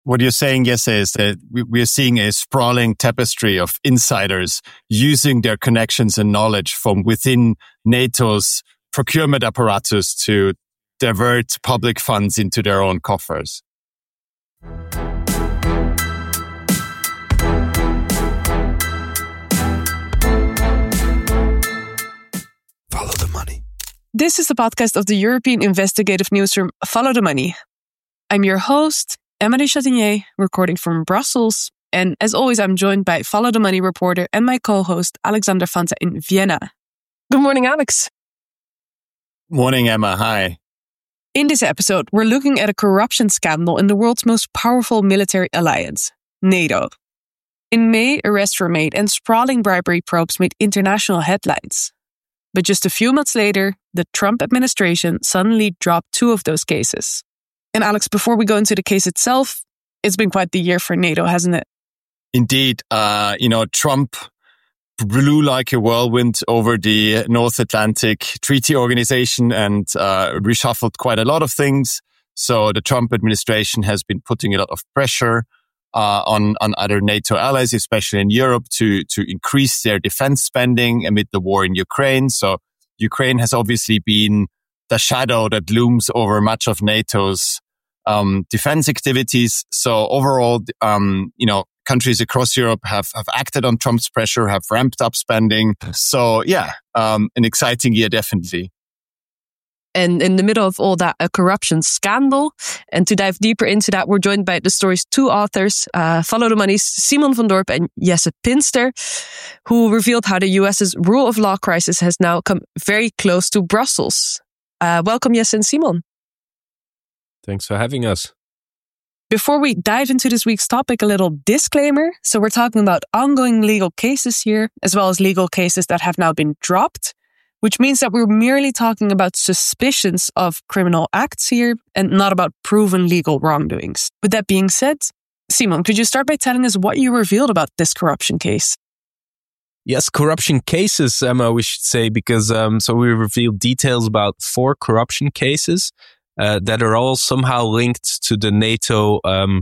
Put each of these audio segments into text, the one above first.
What you're saying, Jesse, is that we are seeing a sprawling tapestry of insiders using their connections and knowledge from within NATO's procurement apparatus to divert public funds into their own coffers. Follow the money. This is the podcast of the European investigative newsroom Follow the Money. I'm your host, Emma de Chatinier, recording from Brussels. And as always, I'm joined by Follow the Money reporter and my co-host, Alexander Fanta in Vienna. Good morning, Alex. Morning, Emma. Hi. In this episode, we're looking at a corruption scandal in the world's most powerful military alliance, NATO. In May, arrests were made and sprawling bribery probes made international headlines. But just a few months later, the Trump administration suddenly dropped 2 of those cases. And Alex, before we go into the case itself, it's been quite the year for NATO, hasn't it? Indeed. Trump blew like a whirlwind over the North Atlantic Treaty Organization and reshuffled quite a lot of things. So the Trump administration has been putting a lot of pressure on other NATO allies, especially in Europe, to increase their defense spending amid the war in Ukraine. So Ukraine has obviously been the shadow that looms over much of NATO's defense activities. So overall, countries across Europe have acted on Trump's pressure, have ramped up spending. So an exciting year, definitely. And in the middle of all that, a corruption scandal. And to dive deeper into that, we're joined by the story's 2 authors, Follow the Money's Simon van Dorp and Jesse Pinster, who revealed how the US's rule of law crisis has now come very close to Brussels. Welcome, Jesse and Simon. Thanks for having us. Before we dive into this week's topic, a little disclaimer. So we're talking about ongoing legal cases here, as well as legal cases that have now been dropped, which means that we're merely talking about suspicions of criminal acts here and not about proven legal wrongdoings. With that being said, Simon, could you start by telling us what you revealed about this corruption case? Yes, corruption cases, Emma, we should say, because so we revealed details about 4 corruption cases that are all somehow linked to the NATO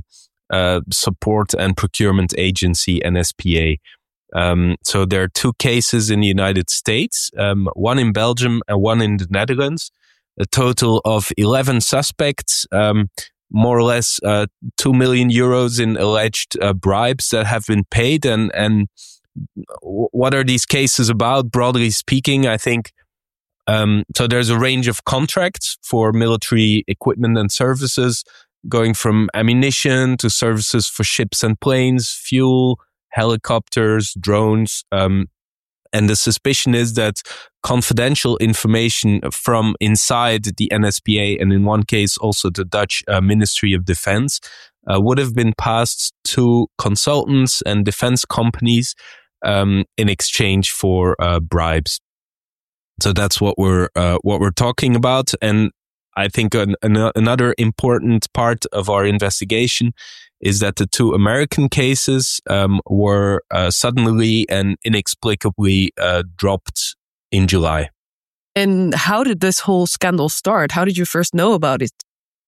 Support and Procurement Agency, NSPA. So there are 2 cases in the United States, one in Belgium and one in the Netherlands, a total of 11 suspects, more or less 2 million euros in alleged bribes that have been paid. And what are these cases about? Broadly speaking, I think, so there's a range of contracts for military equipment and services, going from ammunition to services for ships and planes, fuel, helicopters, drones. And the suspicion is that confidential information from inside the NSPA, and in one case also the Dutch Ministry of Defense, would have been passed to consultants and defense companies in exchange for bribes. So that's what we're talking about. And I think another important part of our investigation is that the 2 American cases were suddenly and inexplicably dropped in July. And how did this whole scandal start? How did you first know about it?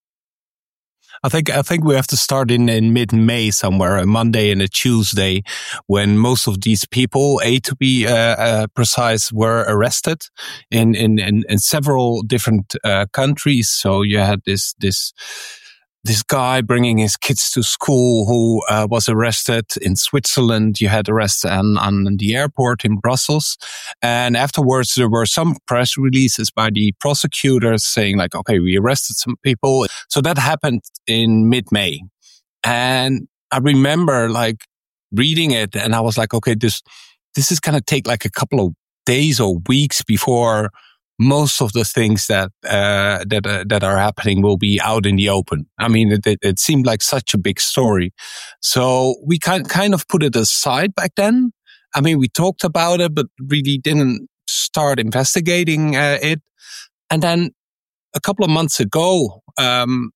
I think we have to start in mid-May somewhere, a Monday and a Tuesday, when most of these people, to be precise, were arrested in several different countries. So you had this guy bringing his kids to school who was arrested in Switzerland. You had arrests on the airport in Brussels. And afterwards, there were some press releases by the prosecutors saying like, okay, we arrested some people. So that happened in mid-May. And I remember like reading it and I was like, okay, this is going to take like a couple of days or weeks before most of the things that are happening will be out in the open. I mean, it seemed like such a big story. So we kind of put it aside back then. I mean, we talked about it, but really didn't start investigating it. And then a couple of months ago,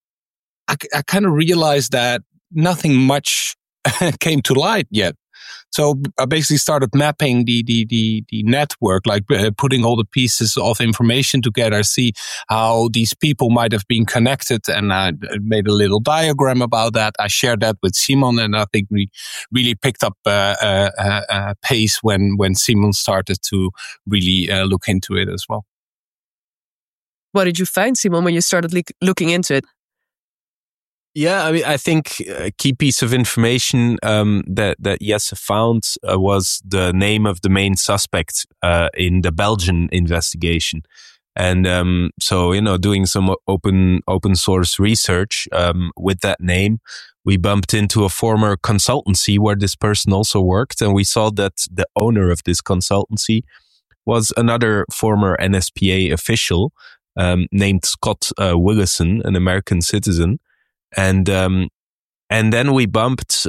I kind of realized that nothing much came to light yet. So I basically started mapping the network, like putting all the pieces of information together, see how these people might have been connected. And I made a little diagram about that. I shared that with Simon, and I think we really picked up pace when Simon started to really look into it as well. What did you find, Simon, when you started looking into it? Yeah, I mean, I think a key piece of information that Jesse found was the name of the main suspect in the Belgian investigation. And so, doing some open source research with that name, we bumped into a former consultancy where this person also worked, and we saw that the owner of this consultancy was another former NSPA official named Scott Willison, an American citizen. And then we bumped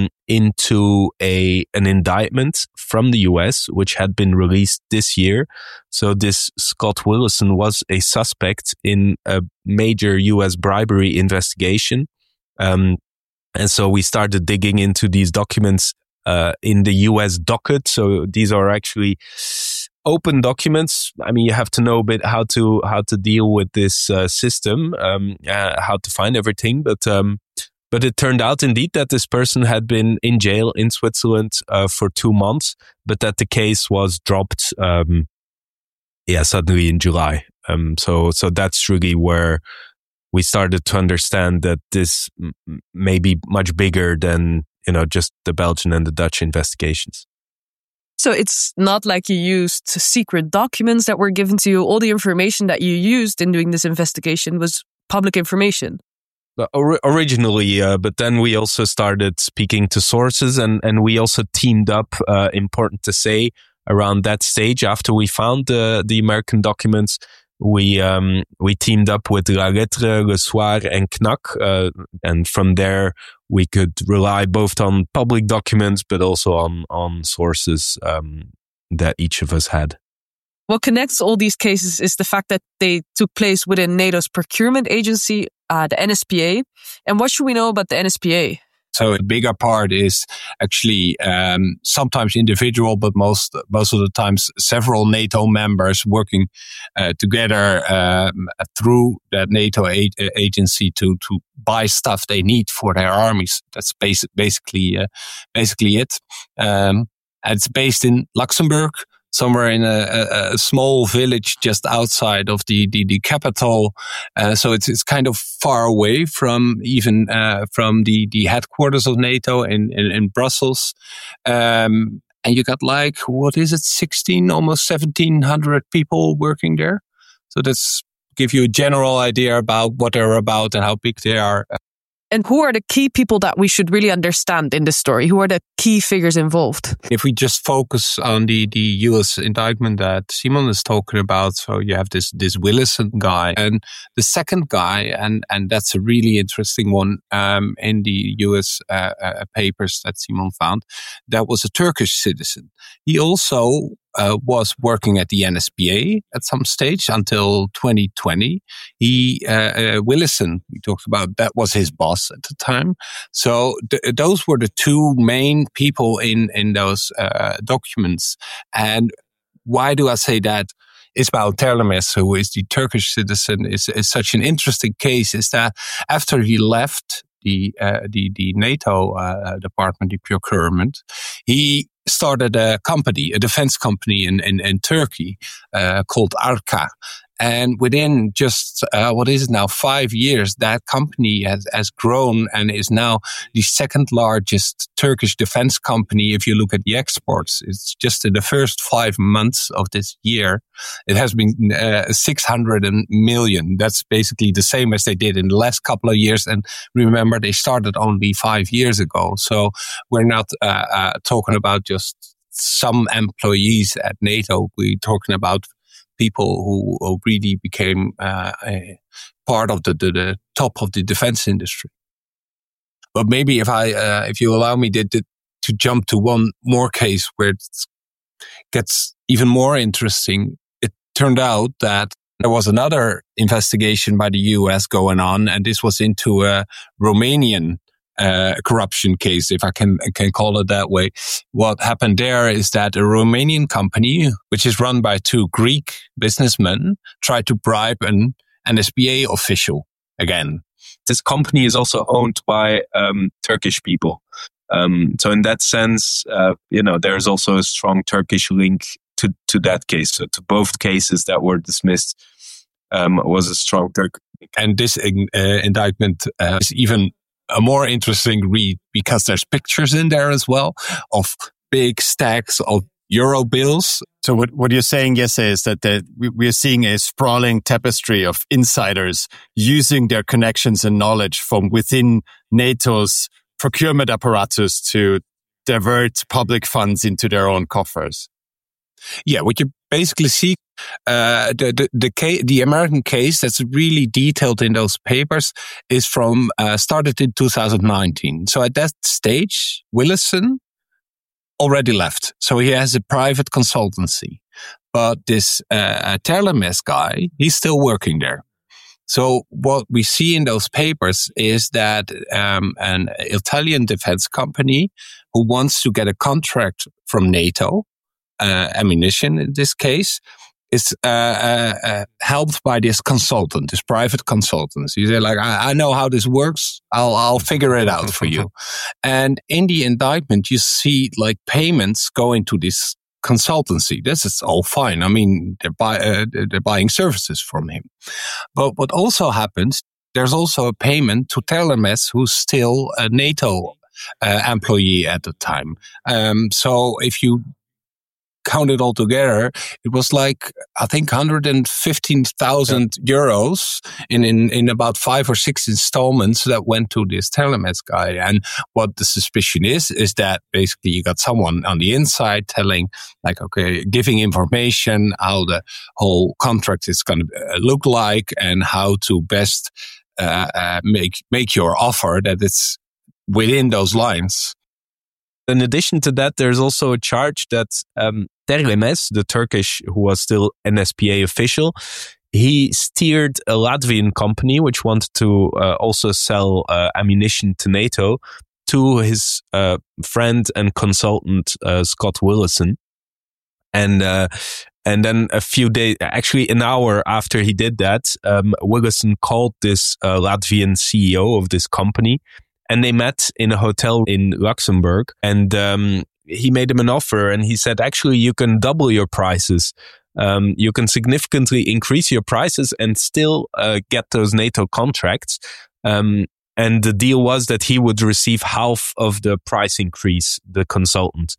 into an indictment from the US, which had been released this year. So this Scott Willison was a suspect in a major US bribery investigation. And so we started digging into these documents in the US docket. So these are actually open documents. I mean, you have to know a bit how to deal with this system, how to find everything. But it turned out indeed that this person had been in jail in Switzerland for 2 months, but that the case was dropped, suddenly in July. So that's really where we started to understand that this may be much bigger than just the Belgian and the Dutch investigations. So it's not like you used secret documents that were given to you. All the information that you used in doing this investigation was public information. Originally, but then we also started speaking to sources, and we also teamed up, important to say, around that stage after we found the American documents. We teamed up with La Lettre, Le Soir, and Knack, and from there we could rely both on public documents but also on sources that each of us had. What connects all these cases is the fact that they took place within NATO's procurement agency, the NSPA. And what should we know about the NSPA? So a bigger part is actually sometimes individual, but most of the times several NATO members working together through that NATO agency to buy stuff they need for their armies. That's basically it. It's based in Luxembourg, somewhere in a small village just outside of the capital. So it's kind of far away from even from the headquarters of NATO in Brussels. And you got almost 1,700 people working there. So that's give you a general idea about what they're about and how big they are. And who are the key people that we should really understand in this story? Who are the key figures involved? If we just focus on the US indictment that Simon is talking about, so you have this Willison guy. And the second guy, and that's a really interesting one in the US papers that Simon found, that was a Turkish citizen. He also was working at the NSPA at some stage until 2020. Willison, we talked about, that was his boss at the time. So those were the two main people in those documents. And why do I say that? Ismail Terlemes, who is the Turkish citizen, is such an interesting case, is that after he left the NATO department, the procurement, he started a defense company in Turkey called Arka. And within just, 5 years, that company has grown and is now the second largest Turkish defense company. If you look at the exports, it's just in the first 5 months of this year, it has been 600 million. That's basically the same as they did in the last couple of years. And remember, they started only 5 years ago. So we're not talking about just some employees at NATO. We're talking about people who really became a part of the top of the defense industry. But maybe if you allow me to jump to one more case where it gets even more interesting, it turned out that there was another investigation by the US going on, and this was into a Romanian corruption case, if I can call it that way. What happened there is that a Romanian company, which is run by two Greek businessmen, tried to bribe an NSPA official again. This company is also owned by Turkish people. So in that sense, there's also a strong Turkish link to that case. So to both cases that were dismissed was a strong Turk. And this indictment is even a more interesting read because there's pictures in there as well of big stacks of euro bills. So what you're saying, Jesse, is that we're seeing a sprawling tapestry of insiders using their connections and knowledge from within NATO's procurement apparatus to divert public funds into their own coffers. Yeah, what you basically see, the American case that's really detailed in those papers is started in 2019. So at that stage, Willison already left. So he has a private consultancy. But this Terlemes guy, he's still working there. So what we see in those papers is that an Italian defense company who wants to get a contract from NATO, ammunition in this case, is helped by this consultant, this private consultant. He's like, I know how this works. I'll figure it out for you. And in the indictment, you see like payments going to this consultancy. This is all fine. I mean, they're buying services from him. But what also happens, there's also a payment to Terlemes, who's still a NATO employee at the time. So if you count it all together, it was like, I think 115,000 euros in about 5 or 6 installments that went to this Terlemes guy. And what the suspicion is that basically you got someone on the inside telling, like, okay, giving information how the whole contract is going to look like and how to best make your offer that it's within those lines. In addition to that, there's also a charge that Terlemes, the Turkish, who was still NSPA official, he steered a Latvian company which wanted to also sell ammunition to NATO to his friend and consultant Scott Willison. And then a few days, actually an hour after he did that, Willison called this Latvian CEO of this company. And they met in a hotel in Luxembourg, and he made him an offer, and he said, actually, you can double your prices. You can significantly increase your prices and still get those NATO contracts. And the deal was that he would receive half of the price increase, the consultant.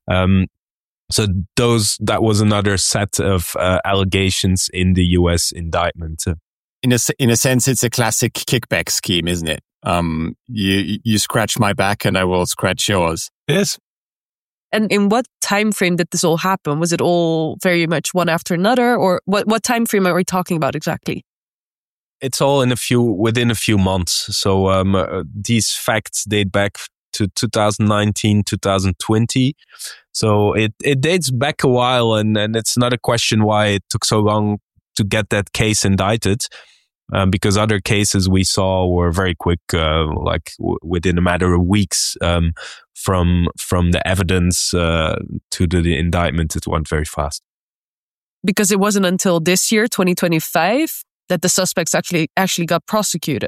So that was another set of allegations in the US indictment. In a sense, it's a classic kickback scheme, isn't it? You scratch my back and I will scratch yours. Yes. And in what time frame did this all happen? Was it all very much one after another, or what time frame are we talking about exactly? It's all within a few months. So these facts date back to 2019, 2020. So it dates back a while, and it's not a question why it took so long to get that case indicted. Because other cases we saw were very quick, within a matter of weeks, from the evidence to the indictment, it went very fast. Because it wasn't until this year, 2025, that the suspects actually got prosecuted.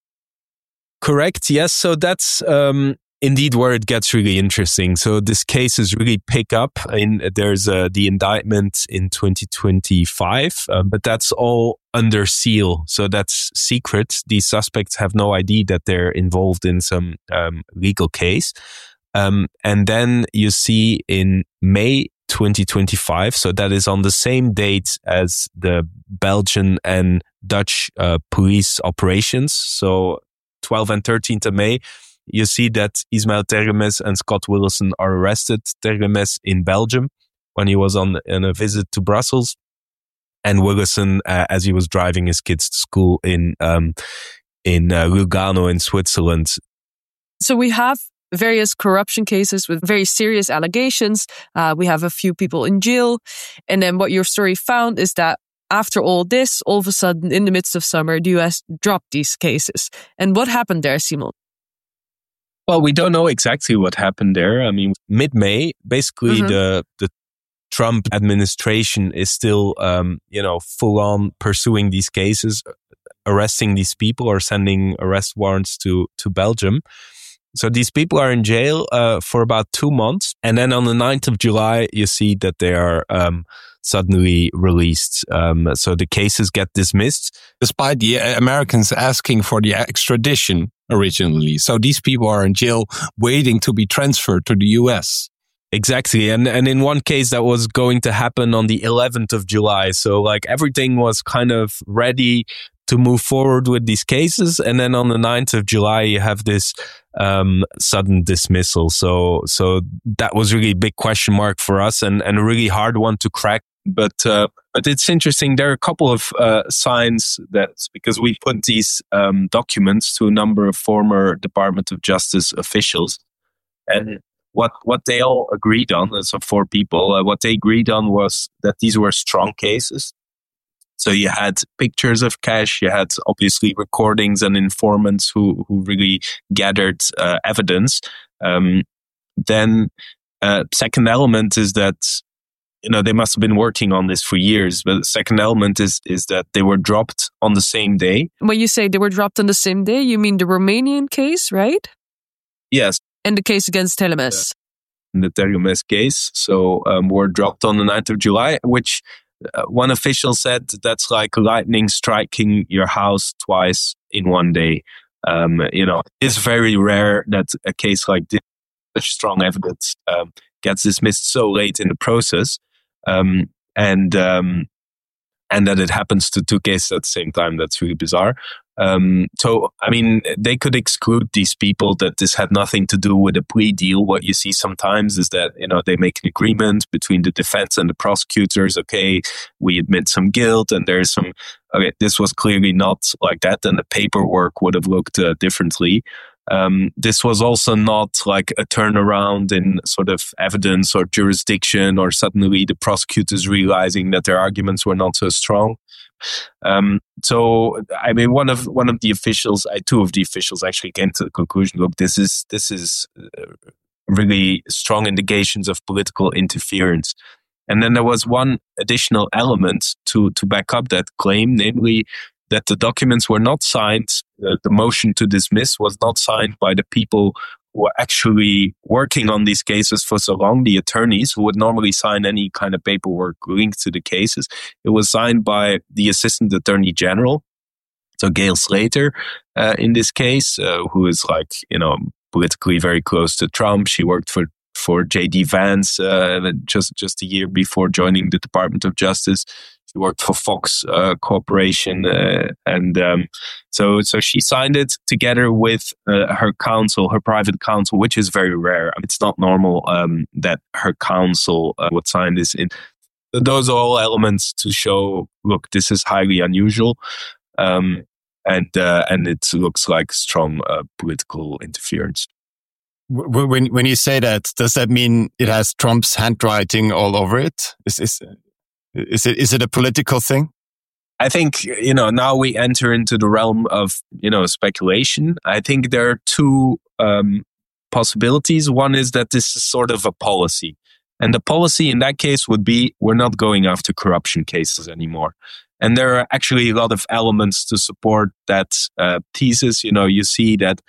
Correct. Yes. So that's indeed where it gets really interesting. So this case is really pick up. There's the indictment in 2025, but that's all under seal. So that's secret. These suspects have no idea that they're involved in some legal case. And then you see in May 2025, so that is on the same date as the Belgian and Dutch police operations. So 12th and 13th of May, you see that Ismail Terlemes and Scott Willison are arrested. Terlemes in Belgium when he was on a visit to Brussels, and Willison as he was driving his kids to school in Lugano in Switzerland. So we have various corruption cases with very serious allegations. We have a few people in jail. And then what your story found is that after all this, all of a sudden, in the midst of summer, the US dropped these cases. And what happened there, Simon? Well, we don't know exactly what happened there. I mean, mid-May, basically the Trump administration is still, full on pursuing these cases, arresting these people or sending arrest warrants to Belgium. So these people are in jail for about 2 months. And then on the 9th of July, you see that they are suddenly released. So the cases get dismissed. Despite the Americans asking for the extradition originally. So these people are in jail waiting to be transferred to the US. Exactly. And in one case that was going to happen on the 11th of July. So like everything was kind of ready to move forward with these cases. And then on the 9th of July, you have this sudden dismissal. So that was really a big question mark for us and a really hard one to crack. But it's interesting. There are a couple of signs that, because we put these documents to a number of former Department of Justice officials, and what they all agreed on, so 4 people, what they agreed on was that these were strong cases. So you had pictures of cash, you had obviously recordings and informants who really gathered evidence. Then second element is that, they must have been working on this for years. But the second element is that they were dropped on the same day. When you say they were dropped on the same day, you mean the Romanian case, right? Yes. And the case against Telemes. The Telemes case. So were dropped on the 9th of July, which one official said that's like lightning striking your house twice in one day. It's very rare that a case like this, such strong evidence, gets dismissed so late in the process. And that it happens to 2 cases at the same time. That's really bizarre. So, I mean, they could exclude these people that this had nothing to do with a plea deal. What you see sometimes is that, they make an agreement between the defense and the prosecutors. Okay, we admit some guilt and there's some, okay, this was clearly not like that. And the paperwork would have looked differently. This was also not like a turnaround in sort of evidence or jurisdiction, or suddenly the prosecutors realizing that their arguments were not so strong. So, I mean, one of the officials, 2 of the officials actually came to the conclusion, look, this is really strong indications of political interference. And then there was one additional element to back up that claim, namely that the documents were not signed, the motion to dismiss was not signed by the people who were actually working on these cases for so long, the attorneys who would normally sign any kind of paperwork linked to the cases. It was signed by the Assistant Attorney General, so Gail Slater, in this case, who is like, politically very close to Trump. She worked for J.D. Vance just a year before joining the Department of Justice. She worked for Fox Corporation, so she signed it together with her counsel, her private counsel, which is very rare. I mean, it's not normal that her counsel would sign this in. Those are all elements to show, look, this is highly unusual, and it looks like strong political interference. When you say that, does that mean it has Trump's handwriting all over it? Is it a political thing? I think, now we enter into the realm of, speculation. I think there are 2 possibilities. One is that this is sort of a policy. And the policy in that case would be, we're not going after corruption cases anymore. And there are actually a lot of elements to support that thesis. You see that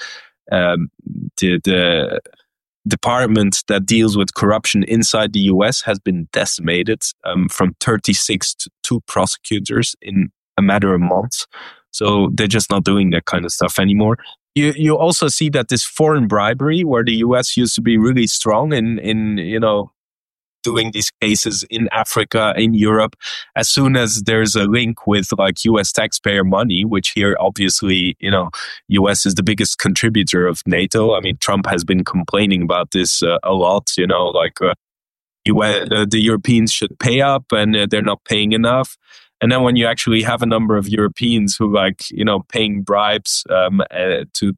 the department that deals with corruption inside the US has been decimated from 36 to 2 prosecutors in a matter of months. So they're just not doing that kind of stuff anymore. You also see that this foreign bribery, where the US used to be really strong in doing these cases in Africa, in Europe, as soon as there's a link with like US taxpayer money, which here obviously, US is the biggest contributor of NATO. I mean, Trump has been complaining about this a lot, the Europeans should pay up and they're not paying enough. And then when you actually have a number of Europeans who paying bribes to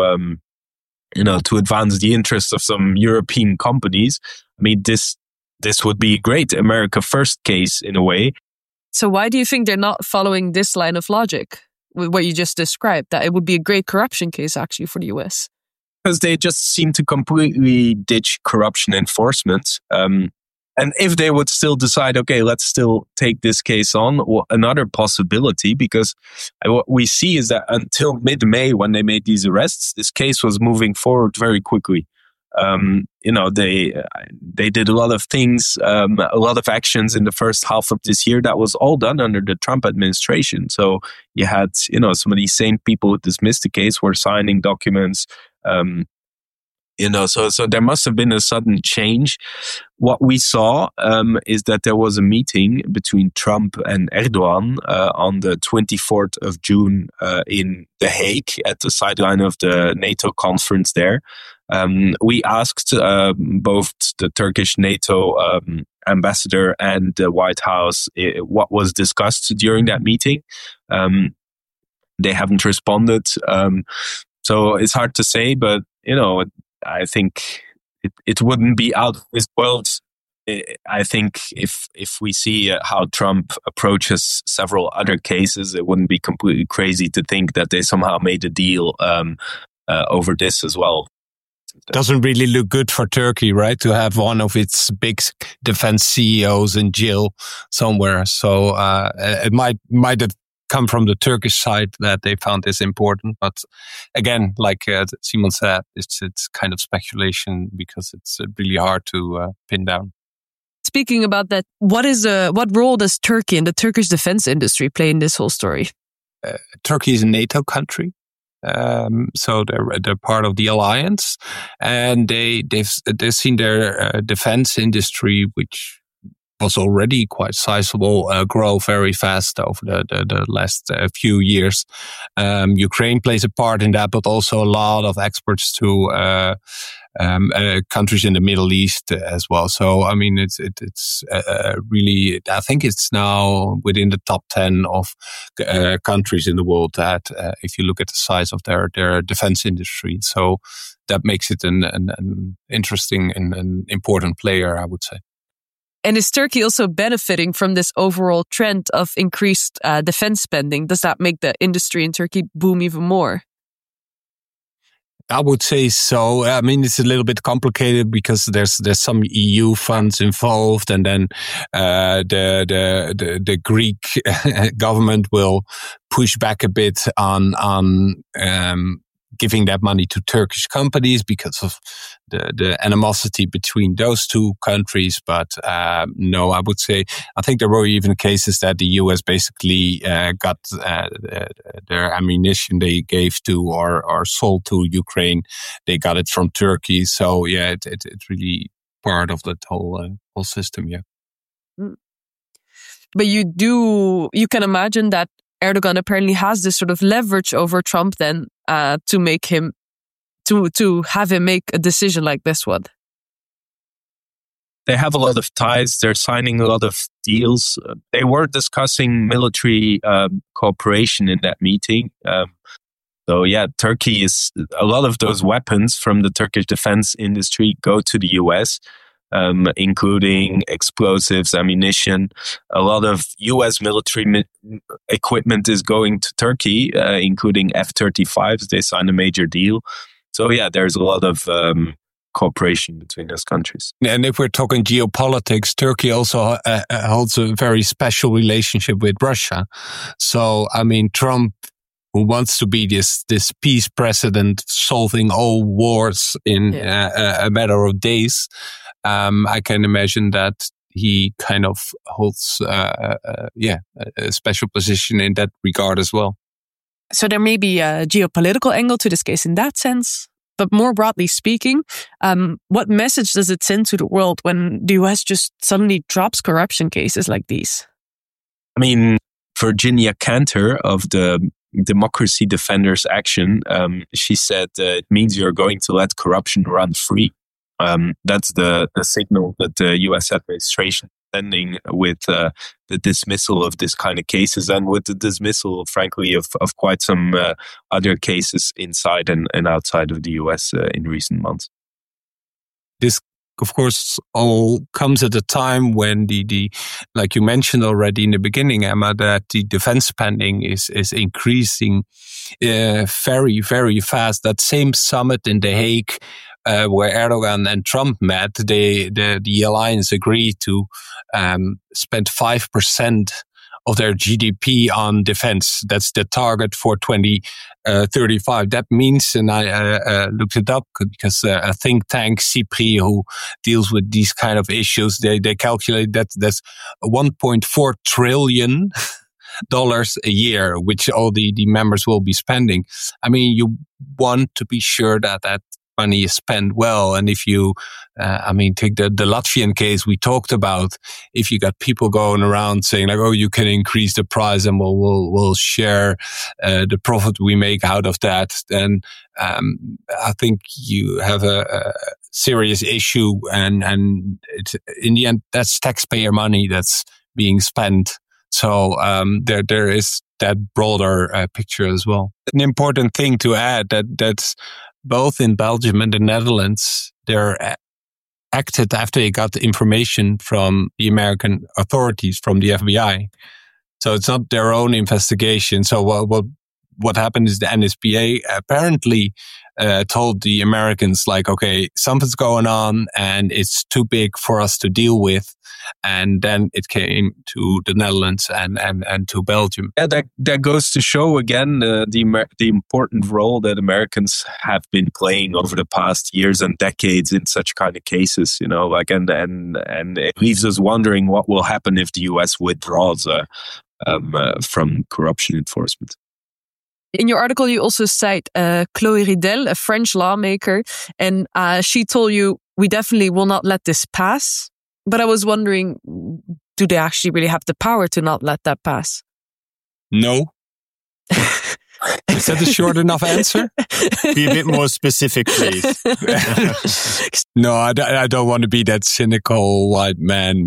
advance the interests of some European companies, I mean, this would be a great America First case in a way. So why do you think they're not following this line of logic, with what you just described, that it would be a great corruption case actually for the US? Because they just seem to completely ditch corruption enforcement. And if they would still decide, okay, let's still take this case on, or another possibility, because what we see is that until mid-May, when they made these arrests, this case was moving forward very quickly. They did a lot of things, a lot of actions in the first half of this year. That was all done under the Trump administration. So you had, some of these same people who dismissed the case were signing documents. So there must have been a sudden change. What we saw is that there was a meeting between Trump and Erdogan on the 24th of June in The Hague at the sideline of the NATO conference there. We asked both the Turkish NATO ambassador and the White House what was discussed during that meeting. They haven't responded. So it's hard to say, but, I think it wouldn't be out of this world. I think if we see how Trump approaches several other cases, it wouldn't be completely crazy to think that they somehow made a deal over this as well. Doesn't really look good for Turkey, right? To have one of its big defense CEOs in jail somewhere. So it might have come from the Turkish side that they found this important. But again, like Simon said, it's kind of speculation because it's really hard to pin down. Speaking about that, what role does Turkey and the Turkish defense industry play in this whole story? Turkey is a NATO country. So they're part of the alliance, and they've seen their defense industry, which was already quite sizable, grow very fast over the last few years. Ukraine plays a part in that, but also a lot of exports to countries in the Middle East as well. So, I mean, it's really, I think it's now within the top 10 of countries in the world that, if you look at the size of their defense industry. So that makes it an interesting and an important player, I would say. And is Turkey also benefiting from this overall trend of increased defense spending? Does that make the industry in Turkey boom even more? I would say so. I mean, it's a little bit complicated because there's some EU funds involved, and then the Greek government will push back a bit on giving that money to Turkish companies because of the animosity between those two countries. But no, I would say, I think there were even cases that the US basically got their ammunition they gave to or sold to Ukraine. They got it from Turkey. So yeah, it's really part of that whole system. Yeah. But you can imagine that Erdogan apparently has this sort of leverage over Trump then to make him to have him make a decision like this one. They have a lot of ties. They're signing a lot of deals. They were discussing military cooperation in that meeting. So yeah, Turkey is, a lot of those weapons from the Turkish defense industry go to the US. Including explosives, ammunition. A lot of U.S. military equipment is going to Turkey, including F-35s. They signed a major deal. So yeah, there's a lot of cooperation between those countries. And if we're talking geopolitics, Turkey also holds a very special relationship with Russia. So, I mean, Trump, who wants to be this peace president, solving all wars in a matter of days, I can imagine that he kind of holds, a special position in that regard as well. So there may be a geopolitical angle to this case in that sense. But more broadly speaking, what message does it send to the world when the US just suddenly drops corruption cases like these? I mean, Virginia Cantor of the Democracy Defenders Action, she said it means you're going to let corruption run free. That's the signal that the U.S. administration is sending with the dismissal of this kind of cases, and with the dismissal, frankly, of quite some other cases inside and outside of the U.S. In recent months. This of course, all comes at a time when the like you mentioned already in the beginning, Emma, that the defense spending is increasing very, very fast. That same summit in The Hague, where Erdogan and Trump met, the alliance agreed to spend 5% of their GDP on defense. That's the target for 2035. That means, and I looked it up because a think tank, CIPRI, who deals with these kind of issues, they calculate that that's $1.4 trillion a year, which all the members will be spending. I mean, you want to be sure that money is spent well. And if you, take the Latvian case we talked about, if you got people going around saying like, oh, you can increase the price and we'll share the profit we make out of that, then I think you have a serious issue. And it's, in the end, that's taxpayer money that's being spent. So there is that broader picture as well. An important thing to add that's both in Belgium and the Netherlands, they're acted after they got the information from the American authorities, from the FBI. So it's not their own investigation. So what happened is the NSPA apparently told the Americans, like, okay, something's going on and it's too big for us to deal with. And then it came to the Netherlands and to Belgium. Yeah, that goes to show again the important role that Americans have been playing over the past years and decades in such kind of cases. You know, like and it leaves us wondering what will happen if the US withdraws from corruption enforcement. In your article, you also cite Chloé Ridel, a French lawmaker, and she told you, we definitely will not let this pass. But I was wondering, do they actually really have the power to not let that pass? No. Is that a short enough answer? Be a bit more specific, please. No, I don't want to be that cynical white man.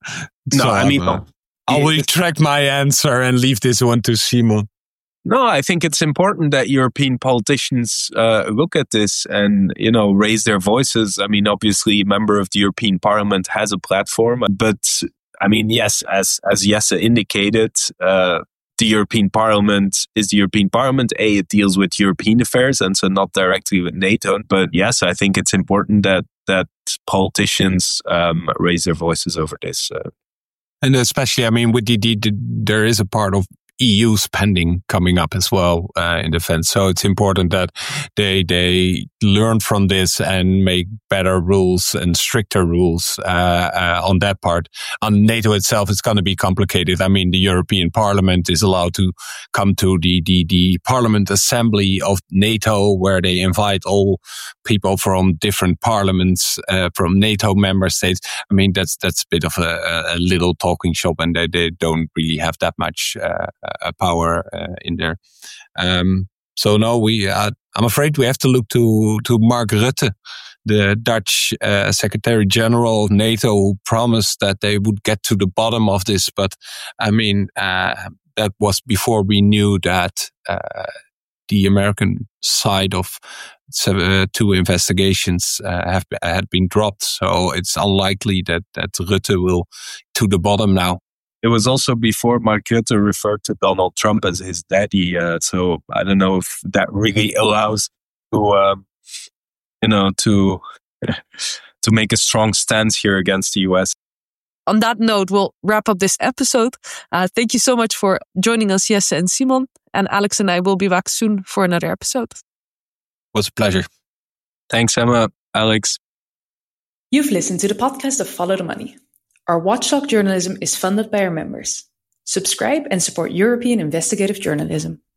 I'll retract my answer and leave this one to Simon. No, I think it's important that European politicians look at this and, raise their voices. I mean, obviously, a member of the European Parliament has a platform. But, I mean, yes, as Jesse indicated, the European Parliament is the European Parliament. It deals with European affairs and so not directly with NATO. But yes, I think it's important that politicians raise their voices over this. And especially, I mean, with there is a part of EU spending coming up as well in defense. So it's important that they learn from this and make better rules and stricter rules on that part. On NATO itself, it's going to be complicated. I mean, the European Parliament is allowed to come to the Parliament Assembly of NATO, where they invite all people from different parliaments from NATO member states. I mean, that's a bit of a little talking shop, and they don't really have that much power in there. So no, I'm afraid we have to look to Mark Rutte, the Dutch Secretary General of NATO, who promised that they would get to the bottom of this. But I mean, that was before we knew that the American side of 2 investigations had been dropped. So it's unlikely that Rutte will to the bottom now. It was also before Mark Rutte referred to Donald Trump as his daddy. So I don't know if that really allows to make a strong stance here against the US. On that note, we'll wrap up this episode. Thank you so much for joining us, Jesse and Simon. And Alex and I will be back soon for another episode. It was a pleasure. Thanks, Emma, Alex. You've listened to the podcast of Follow the Money. Our Watchdog journalism is funded by our members. Subscribe and support European investigative journalism.